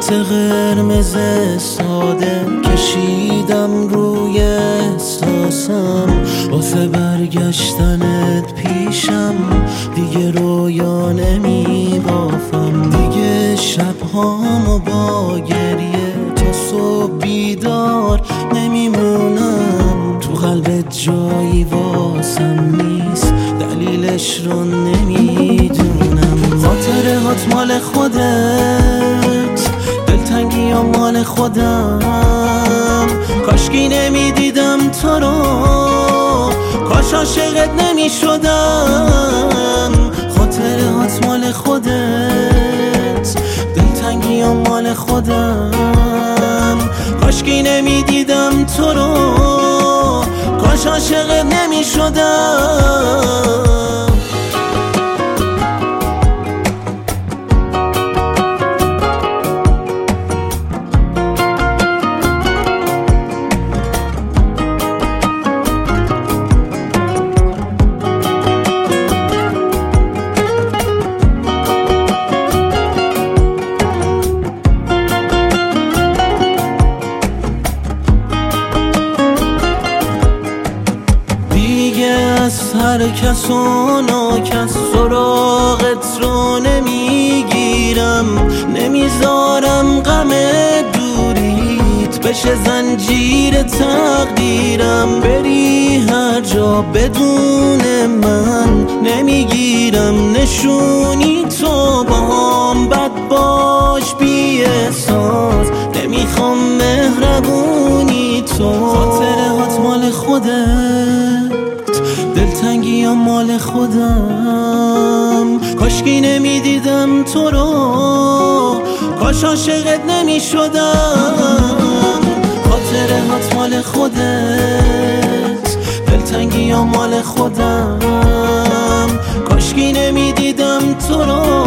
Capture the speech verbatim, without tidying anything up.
خط قرمز ساده کشیدم روی احساسم واسه برگشتنت پیشم. دیگه رویا نمی بافم، دیگه شبهامو با گریه تا صبح بیدار نمیمونم. تو قلبت جایی واسم نیست، دلیلش رو نمیدونم. خاطره هات مال خودت، دلتنگی یا مال خودم. کاشکی نمیدیدم تو رو، کاش عاشقت نمیشدم. خاطره هات مال خودت، دلتنگی یا مال خودم. کاشکی نمیدیدم تو رو، کاش عاشقت نمیشدم. هر کس و ناکس سراغت رو نمیگیرم، نمیذارم غم دوریت بشه زنجیر تقدیرم. بری هر جا بدون من نمیگیرم نشونی تو باهام. بد باش بی احساس، نمیخوام مهربونی تو. خاطره هات مال خودت، دلتنگی یا مال خودم. کاشکی نمیدیدم تو رو، کاش عاشقت نمیشدم. خاطره هات مال خودت، دلتنگی یا مال خودم. کاشکی نمیدیدم تو رو،